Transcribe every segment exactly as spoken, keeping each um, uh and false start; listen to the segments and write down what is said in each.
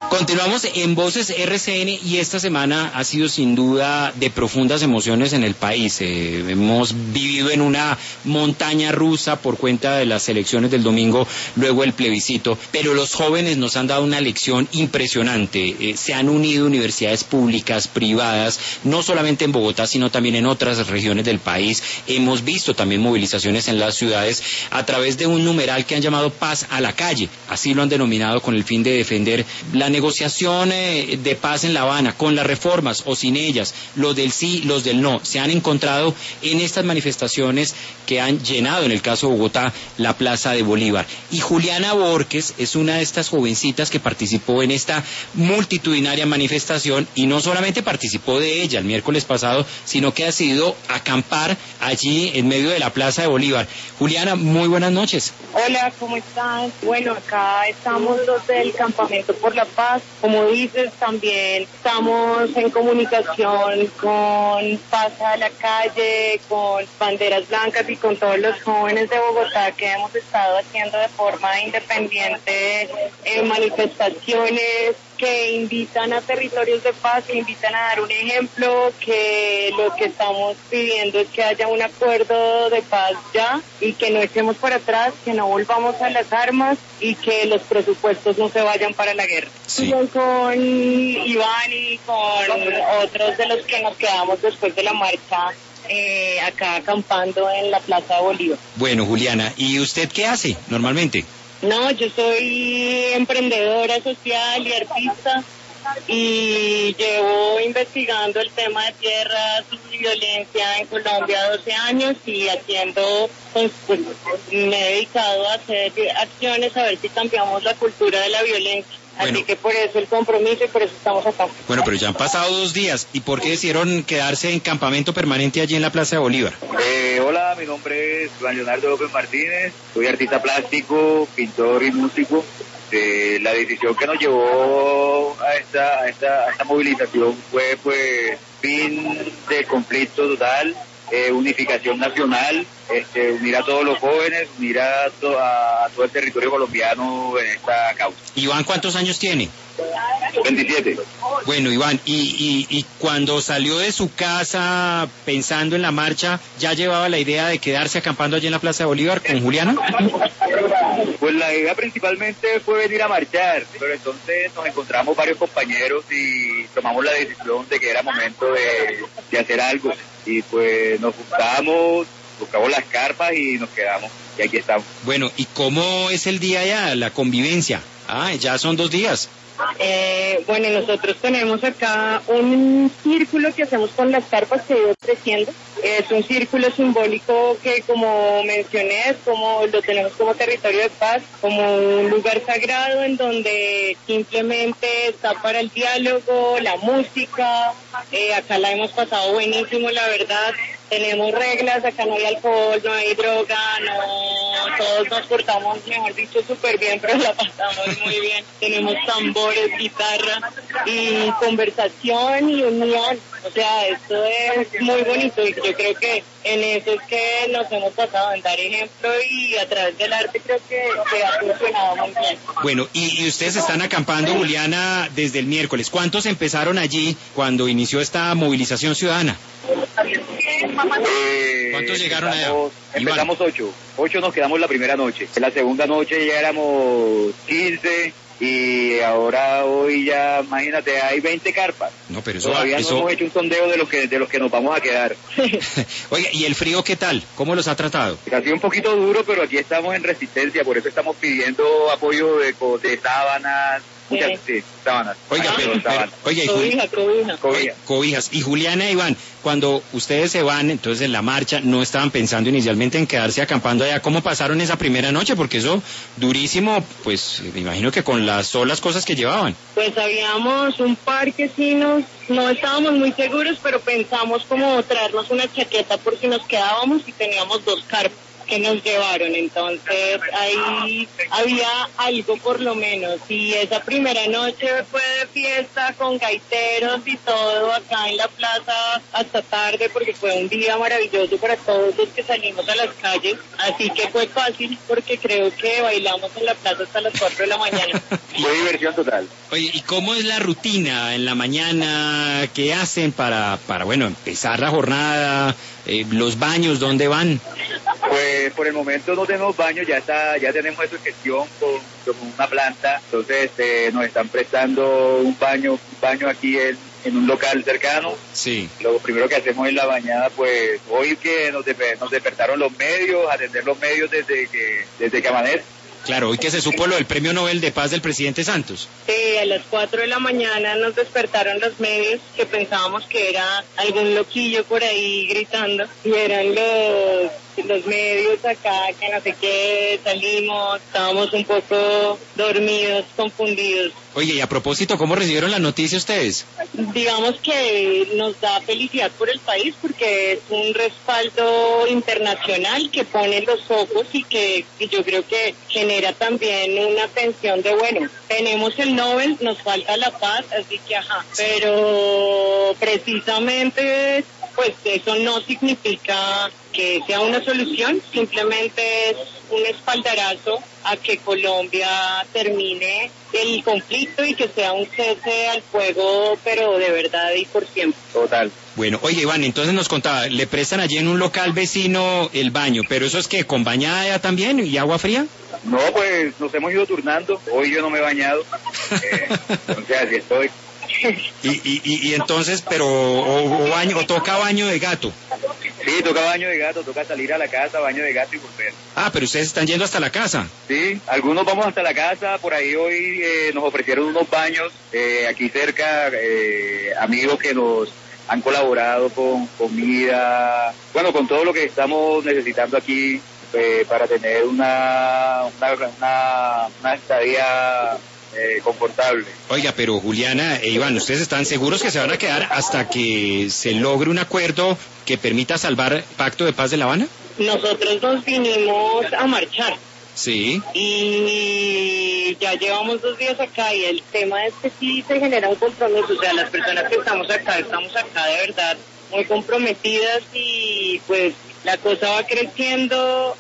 Continuamos en Voces R C N y esta semana ha sido sin duda de profundas emociones en el país. Eh, hemos vivido en una montaña rusa por cuenta de las elecciones del domingo, luego el plebiscito, pero los jóvenes nos han dado una lección impresionante. Eh, se han unido universidades públicas, privadas, no solamente en Bogotá, sino también en otras regiones del país. Hemos visto también movilizaciones en las ciudades a través de un numeral que han llamado Paz a la Calle. Así lo han denominado, con el fin de defender la negociación eh, de paz en La Habana, con las reformas o sin ellas, los del sí, los del no. Se han encontrado en estas manifestaciones que han llenado, en el caso de Bogotá, la Plaza de Bolívar. Y Juliana Borges es una de estas jovencitas que participó en esta multitudinaria manifestación, y no solamente participó de ella el miércoles pasado, sino que ha decidido acampar allí en medio de la Plaza de Bolívar. Juliana, muy buenas noches. Hola, ¿cómo estás? Bueno, acá estamos los del Campamento por la Paz. Como dices, también estamos en comunicación con Paz a la Calle, con Banderas Blancas y con todos los jóvenes de Bogotá que hemos estado haciendo de forma independiente eh, manifestaciones que invitan a territorios de paz, que invitan a dar un ejemplo, que lo que estamos pidiendo es que haya un acuerdo de paz ya y que no echemos para atrás, que no volvamos a las armas y que los presupuestos no se vayan para la guerra. Sí. Con Iván y con otros de los que nos quedamos después de la marcha eh, acá acampando en la Plaza de Bolívar. Bueno, Juliana, ¿y usted qué hace normalmente? No, yo soy emprendedora social y artista y llevo investigando el tema de tierras y violencia en Colombia doce años y haciendo, pues, pues me he dedicado a hacer acciones a ver si cambiamos la cultura de la violencia. Bueno. Así que por eso el compromiso y por eso estamos acá. Bueno, pero ya han pasado dos días. ¿Y por qué decidieron quedarse en campamento permanente allí en la Plaza de Bolívar? Eh, hola, mi nombre es Juan Leonardo López Martínez. Soy artista plástico, pintor y músico. Eh, la decisión que nos llevó a esta, a esta, a esta movilización fue, pues, fin del conflicto total, eh, unificación nacional, este, unir a todos los jóvenes, unir a, to, a todo el territorio colombiano en esta causa. Iván, ¿cuántos años tiene? veintisiete. Bueno, Iván, y, y, y cuando salió de su casa pensando en la marcha, ¿ya llevaba la idea de quedarse acampando allí en la Plaza de Bolívar con Juliana? Pues la idea principalmente fue venir a marchar, pero entonces nos encontramos varios compañeros y tomamos la decisión de que era momento de, de hacer algo. Y pues nos juntamos, buscamos las carpas y nos quedamos, y aquí estamos. Bueno, ¿y cómo es el día ya, la convivencia? Ah, ya son dos días. Eh, bueno, nosotros tenemos acá un círculo que hacemos con las carpas que ha ido creciendo. Es un círculo simbólico que, como mencioné, es como lo tenemos como territorio de paz, como un lugar sagrado en donde simplemente está para el diálogo, la música. Eh, acá la hemos pasado buenísimo, la verdad. Tenemos reglas, acá no hay alcohol, no hay droga, no, todos nos portamos, mejor dicho, súper bien, pero la pasamos muy bien. Tenemos tambores, guitarra y conversación y unión. O sea, esto es muy bonito y yo creo que en eso es que nos hemos pasado, en dar ejemplo, y a través del arte creo que, que ha funcionado muy bien. Bueno, y, y ustedes están acampando, Juliana, desde el miércoles. ¿Cuántos empezaron allí cuando inició esta movilización ciudadana? Eh, ¿Cuántos llegaron allá? Empezamos ocho. Ocho nos quedamos la primera noche. En la segunda noche ya éramos quince. Y ahora hoy ya, imagínate, hay veinte carpas. No, pero eso... Todavía eso... no hemos hecho un sondeo de los que de los que nos vamos a quedar. Oiga, ¿y el frío qué tal? ¿Cómo los ha tratado? Ha sido un poquito duro, pero aquí estamos en resistencia, por eso estamos pidiendo apoyo de, de sábanas, muchas sí, sábanas. Oiga, pero, pero, sábanas. oiga, y cobija, cobija. Cobija. Cobijas. Y Juliana, Iván, cuando ustedes se van, entonces en la marcha, no estaban pensando inicialmente en quedarse acampando allá. ¿Cómo pasaron esa primera noche? Porque eso, durísimo, pues me imagino que con las solas cosas que llevaban. Pues habíamos un par que sí nos, no estábamos muy seguros, pero pensamos como traernos una chaqueta por si nos quedábamos y teníamos dos carpas. que nos llevaron, entonces ahí había algo por lo menos, y esa primera noche fue de fiesta con gaiteros y todo acá en la plaza hasta tarde, porque fue un día maravilloso para todos los que salimos a las calles, así que fue fácil porque creo que bailamos en la plaza hasta las cuatro de la mañana. Fue diversión total. Oye, ¿y cómo es la rutina en la mañana? ¿Qué hacen para, para bueno, empezar la jornada? Eh, ¿Los baños dónde van? Pues por el momento no tenemos baños, ya está, ya tenemos eso en gestión con, con una planta, entonces eh, nos están prestando un baño, un baño aquí en, en un local cercano. Sí. Lo primero que hacemos en la bañada, pues hoy que nos, desper- nos despertaron los medios, atender los medios desde que, desde que amanece. Claro, hoy que se supo lo del Premio Nobel de Paz del presidente Santos. Sí, a las cuatro de la mañana nos despertaron los medios que pensábamos que era algún loquillo por ahí gritando, y eran los los medios acá, que no sé qué, salimos, estábamos un poco dormidos, confundidos. Oye, y a propósito, ¿cómo recibieron la noticia ustedes? Digamos que nos da felicidad por el país porque es un respaldo internacional que pone los ojos y que y yo creo que genera también una atención de, bueno, tenemos el Nobel, nos falta la paz, así que ajá, pero precisamente pues eso no significa que sea una solución, simplemente es un espaldarazo a que Colombia termine el conflicto y que sea un cese al fuego, pero de verdad y por siempre. Total. Bueno, oye Iván, entonces nos contaba, le prestan allí en un local vecino el baño, pero eso es que con bañada también y agua fría. No, pues nos hemos ido turnando, hoy yo no me he bañado, eh, entonces así estoy. Y, y, y, y entonces, pero, o, o, baño, o toca baño de gato. Sí, toca baño de gato, toca salir a la casa, baño de gato y volver. Ah, pero ustedes están yendo hasta la casa. Sí, algunos vamos hasta la casa, por ahí hoy eh, nos ofrecieron unos baños eh, aquí cerca, eh, amigos que nos han colaborado con comida, bueno, con todo lo que estamos necesitando aquí eh, para tener una, una, una, una estadía Eh, confortable. Oiga, pero Juliana e Iván, ¿ustedes están seguros que se van a quedar hasta que se logre un acuerdo que permita salvar el Pacto de Paz de La Habana? Nosotros nos vinimos a marchar. Sí. Y ya llevamos dos días acá y el tema es que sí se genera un compromiso, o sea, las personas que estamos acá, estamos acá de verdad muy comprometidas y pues la cosa va creciendo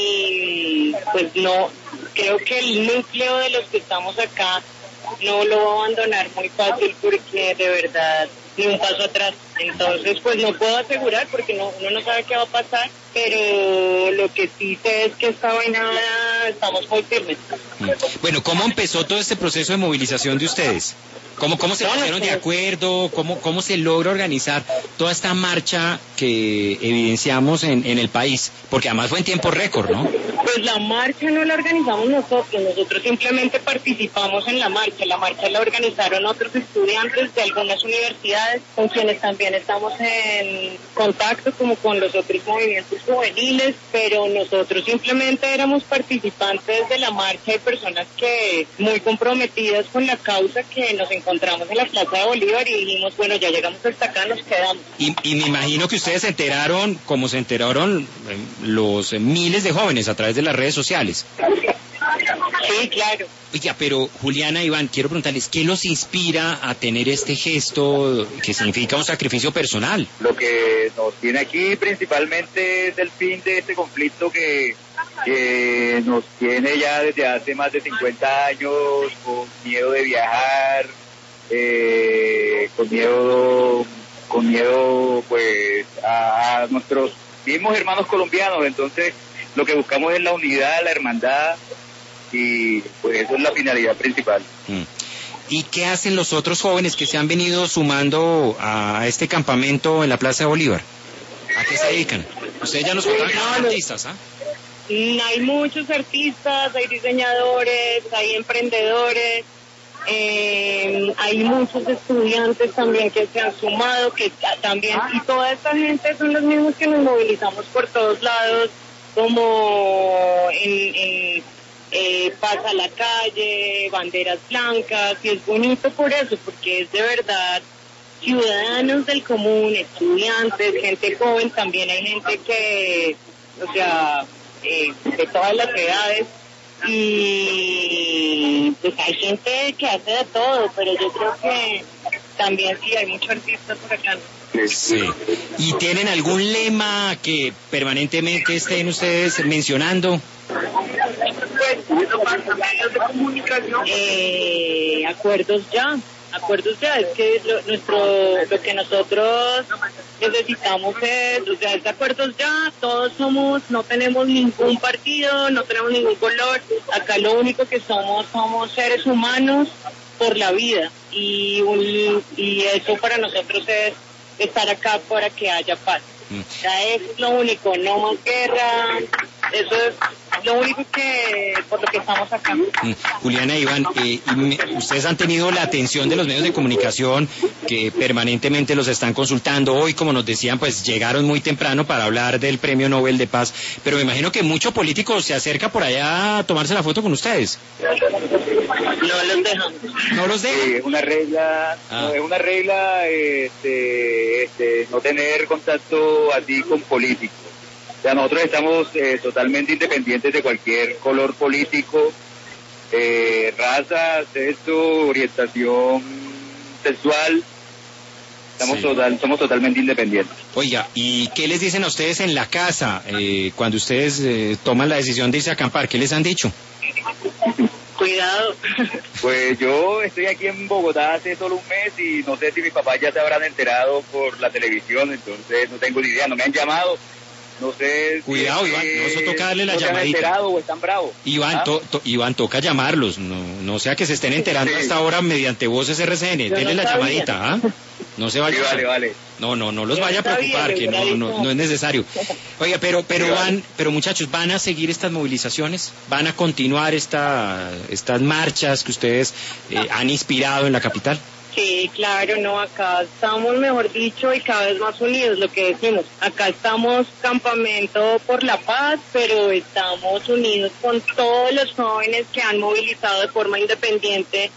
y pues no, creo que el núcleo de los que estamos acá no lo va a abandonar muy fácil porque de verdad ni un paso atrás. Entonces pues no puedo asegurar porque no, uno no sabe qué va a pasar, pero lo que sí sé es que esta vaina estamos muy firmes. Bueno, ¿cómo empezó todo este proceso de movilización de ustedes? ¿Cómo, cómo se pusieron de acuerdo? ¿Cómo, cómo se logra organizar toda esta marcha que evidenciamos en, en el país? Porque además fue en tiempo récord, ¿no? Pues la marcha no la organizamos nosotros, nosotros simplemente participamos en la marcha. La marcha la organizaron otros estudiantes de algunas universidades con quienes también estamos en contacto, como con los otros movimientos juveniles, pero nosotros simplemente éramos participantes de la marcha y personas que muy comprometidas con la causa que nos encontramos encontramos en la Plaza de Bolívar y dijimos, bueno, ya llegamos hasta acá, nos quedamos. Y, y me imagino que ustedes se enteraron, como se enteraron eh, los eh, miles de jóvenes a través de las redes sociales. Sí, claro. Oiga, pero Juliana, Iván, quiero preguntarles, ¿qué los inspira a tener este gesto que significa un sacrificio personal? Lo que nos tiene aquí principalmente es el fin de este conflicto que, que nos tiene ya desde hace más de cincuenta años, con miedo de viajar, eh, con miedo, con miedo pues a, a nuestros mismos hermanos colombianos. Entonces lo que buscamos es la unidad, la hermandad, y pues eso es la finalidad principal. Mm. ¿Y qué hacen los otros jóvenes que se han venido sumando a este campamento en la Plaza de Bolívar? ¿A qué se dedican? Ustedes ya nos contaron que son artistas, ¿ah? ¿eh? Hay muchos artistas, hay diseñadores, hay emprendedores, eh, hay muchos estudiantes también que se han sumado, que también, y toda esta gente son los mismos que nos movilizamos por todos lados, como en... en Eh, pasa a la calle, banderas blancas, y es bonito por eso, porque es de verdad ciudadanos del común, estudiantes, gente joven, también hay gente que, o sea, eh, de todas las edades. Y pues hay gente que hace de todo, pero yo creo que también sí hay muchos artistas por acá. Sí. ¿Y tienen algún lema que permanentemente estén ustedes mencionando? Pues, medios de comunicación. Eh, acuerdos ya. Acuerdos ya, es que lo, nuestro, lo que nosotros necesitamos es, o sea, es acuerdos ya, todos somos, no tenemos ningún partido, no tenemos ningún color, acá lo único que somos, somos seres humanos por la vida, y, un, y eso para nosotros es estar acá para que haya paz. Mm. Ya es lo único, no más guerra, eso es lo único que, por lo que estamos acá. Mm. Juliana, Iván, eh, y me, ustedes han tenido la atención de los medios de comunicación que permanentemente los están consultando. Hoy, como nos decían, pues llegaron muy temprano para hablar del Premio Nobel de Paz, pero me imagino que mucho político se acerca por allá a tomarse la foto con ustedes. No los dejamos. ¿No los dejan? Sí, es una regla, ah. no, es una regla este, este, no tener contacto así con políticos. O sea, nosotros estamos eh, totalmente independientes de cualquier color político, eh, raza, sexo, orientación sexual. Estamos sí. total, somos totalmente independientes. Oiga, ¿y qué les dicen a ustedes en la casa eh, cuando ustedes eh, toman la decisión de irse a acampar? ¿Qué les han dicho? Cuidado. Pues yo estoy aquí en Bogotá hace solo un mes y no sé si mis papás ya se habrán enterado por la televisión, entonces no tengo ni idea, no me han llamado. No sé. Cuidado, si Iván, no, eso toca darle la no llamadita. ¿Se han enterado o están bravos? Iván, ¿Ah? to, to, Iván, toca llamarlos, no, no sea que se estén enterando sí. hasta ahora mediante Voces R C N. Yo denle no la llamadita, ¿ah? No se vaya. Sí, vale, vale. No, no, no los Yo vaya a preocupar, que no, no, no es necesario. Oiga, pero, pero sí, van, vale. pero muchachos, ¿van a seguir estas movilizaciones? ¿Van a continuar esta, estas marchas que ustedes eh, han inspirado en la capital? Sí, claro, no, acá estamos, mejor dicho, y cada vez más unidos, lo que decimos. Acá estamos campamento por la paz, pero estamos unidos con todos los jóvenes que han movilizado de forma independiente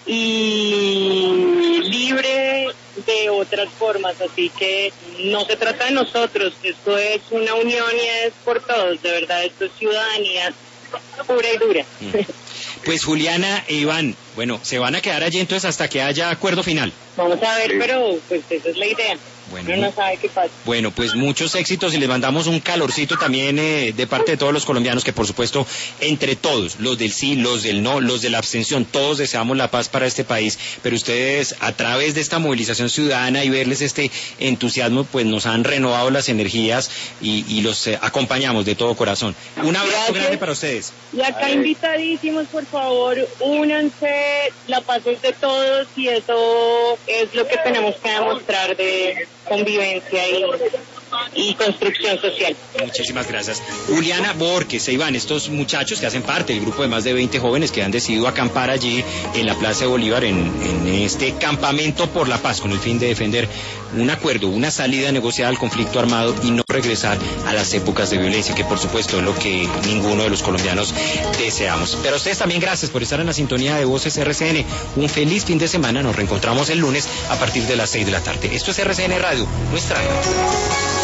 y libre de otras formas, así que no se trata de nosotros, esto es una unión y es por todos, de verdad, esto es ciudadanía pura y dura. Pues Juliana e Iván, bueno, se van a quedar allí entonces hasta que haya acuerdo final. Vamos a ver, pero pues esa es la idea. Bueno, no sabe qué pasa. Bueno, pues muchos éxitos y les mandamos un calorcito también eh, de parte de todos los colombianos, que por supuesto, entre todos, los del sí, los del no, los de la abstención, todos deseamos la paz para este país, pero ustedes a través de esta movilización ciudadana y verles este entusiasmo, pues nos han renovado las energías y, y los eh, acompañamos de todo corazón. Un abrazo Gracias. grande para ustedes. Y acá invitadísimos, por favor, únanse, la paz es de todos y eso es lo que tenemos que demostrar de convivencia y, y construcción social. Muchísimas gracias. Juliana Borges e Iván, estos muchachos que hacen parte del grupo de más de veinte jóvenes que han decidido acampar allí en la Plaza de Bolívar en, en este campamento por la paz con el fin de defender un acuerdo, una salida negociada al conflicto armado y no regresar a las épocas de violencia, que por supuesto es lo que ninguno de los colombianos deseamos. Pero a ustedes también gracias por estar en la sintonía de Voces R C N. Un feliz fin de semana, nos reencontramos el lunes a partir de las seis de la tarde. Esto es R C N Radio, nuestra radio.